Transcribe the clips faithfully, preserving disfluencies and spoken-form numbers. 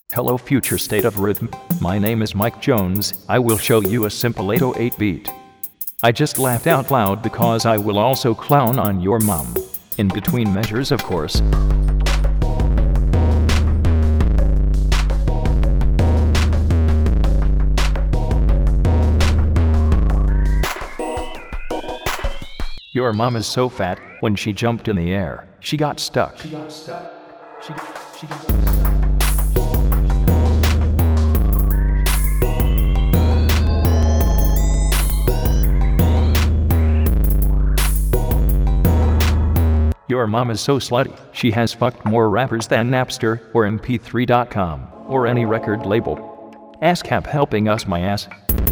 Hello future state of rhythm, my name is Mike Jones, I will show you a simple eight oh eight beat. I just laughed out loud because I will also clown on your mom. In between measures of course. Your mom is so fat, when she jumped in the air, she got stuck. She got stuck. She, she got stuck. Your mom is so slutty, she has fucked more rappers than Napster, or M P three dot com, or any record label. ASCAP helping us my ass.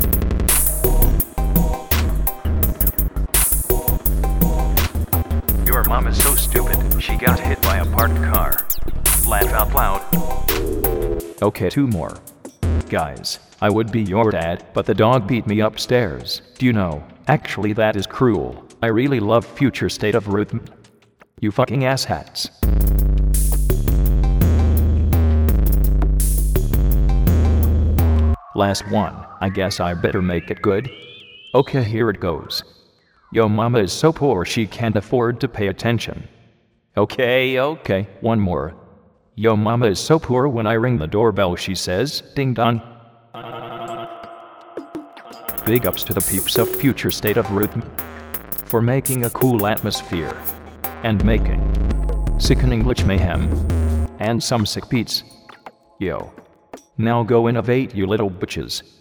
Your mom is so stupid, she got hit by a parked car. Laugh out loud. Okay, two more. Guys, I would be your dad, but the dog beat me upstairs. Do you know? Actually that is cruel. I really love future state of rhythm. You fucking asshats. Last one, I guess I better make it good. Okay, here it goes. Yo mama is so poor she can't afford to pay attention. Okay, okay, one more. Yo mama is so poor when I ring the doorbell she says, ding dong. Big ups to the peeps of future state of rhythm for making a cool atmosphere. And making sickening glitch mayhem and some sick beats. Yo. Now go innovate you little bitches.